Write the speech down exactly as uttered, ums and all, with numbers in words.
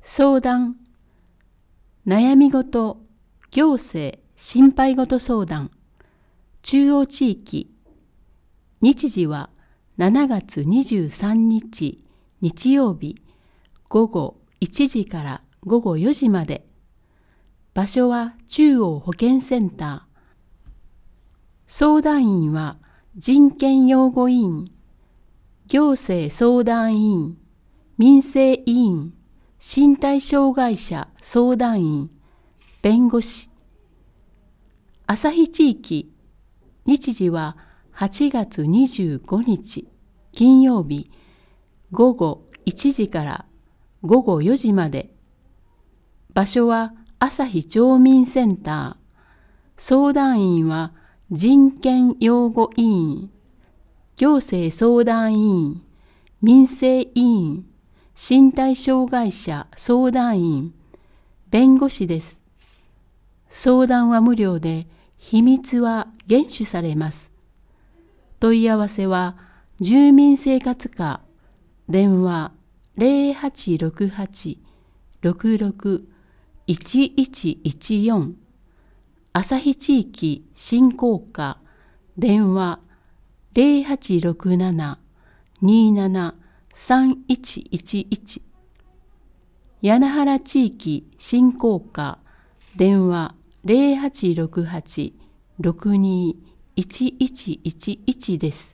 相談、悩み事、行政、心配事相談、中央地域、日時はしちがつにじゅうさんにち日曜日ごごいちじからごごよじまで。場所は中央保健センター。相談員は人権擁護委員、行政相談委員、民生委員、身体障害者相談員、弁護士。旭地域、日時ははちがつにじゅうごにち金曜日ごごいちじからごごよじまで。場所は旭町民センター。相談員は人権擁護委員、行政相談委員、民生委員、身体障害者相談員、弁護士です。相談は無料で、秘密は厳守されます。問い合わせは住民生活課、電話ゼロはちろくはち ろくろく いちいちいちよん、旭地域振興課、電話ゼロはちろくなな になな さんいちいちいち、柳原地域振興課、電話ゼロはちろくはち ろくに いちいちいちいちです。